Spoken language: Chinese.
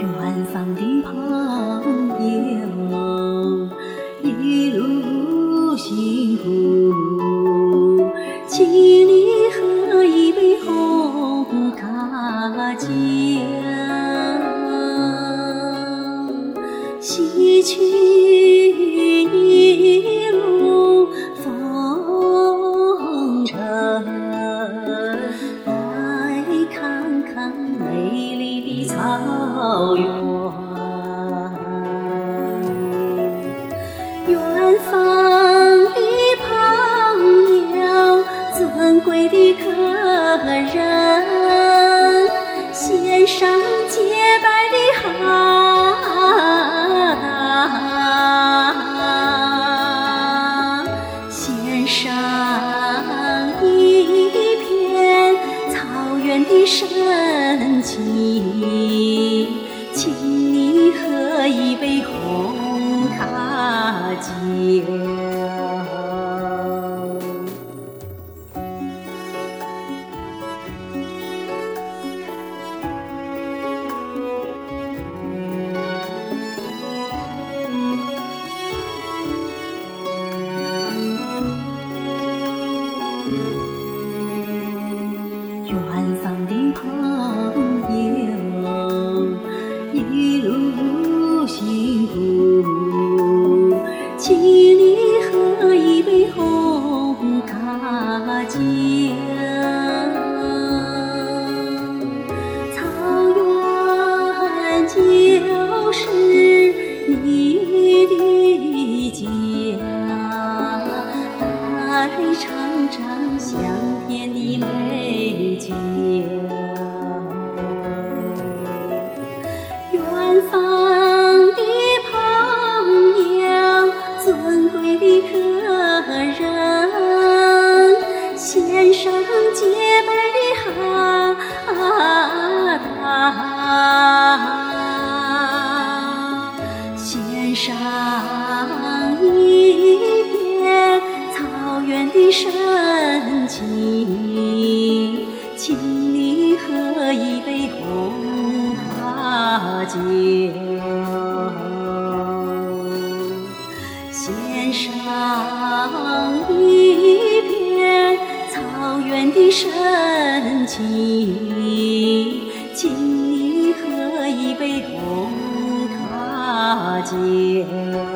远方的朋友，一路辛苦，请你喝一杯红卡酒，洗去一路风尘，来看看美丽的草原。远方的朋友，尊贵的客人，献上洁白的花，献上一片草原的深情，请你喝一杯红卡酒。远方的朋友，一路辛苦，请你喝一杯红卡酒。草原就是你的家，来尝尝香甜的美酒。远方的朋友，尊贵的客人，献上洁白的花，献上一片草原的深情，请你喝一杯红卡酒，献上一片草原的深情，请你喝一杯红卡酒。